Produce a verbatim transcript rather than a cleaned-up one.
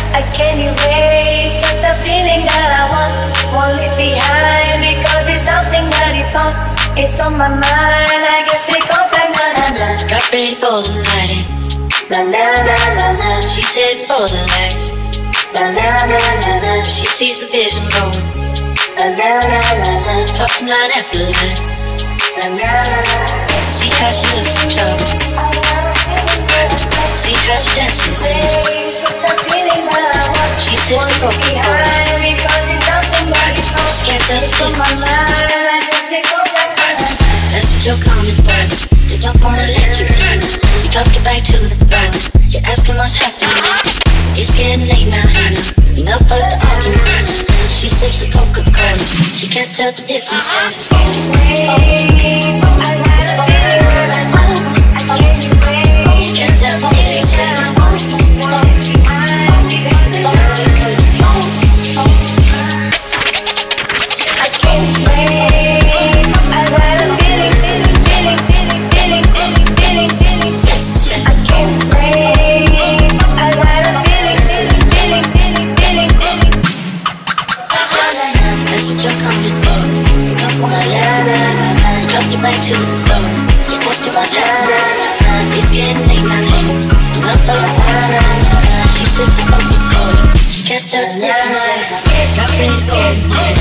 I can't erase just the feeling that I want. Won't leave behind because it's something that is on. It's on my mind. I guess it goes like na na na. Got ready for the lighting. Na na na na na. She's heading for the light. Na na na na na. She sees the vision going. Na na na na na. Talking line after line. Na na na na. See how she looks for trouble. See how she dances in. She sips the Coca-Cola. She can't tell the difference. That's what you're coming for. They don't wanna let you in. You dropped it back to the phone. You're asking what's happening. It's getting late now, hey now. Enough of the arguments. She sips the Coca-Cola. She can't tell the difference. She can't tell the difference. Back to the phone. You're asking what's happening. It's getting late now. Enough of the arguments. She sips the Coca-Cola. She can't tell the difference. Got ready for it.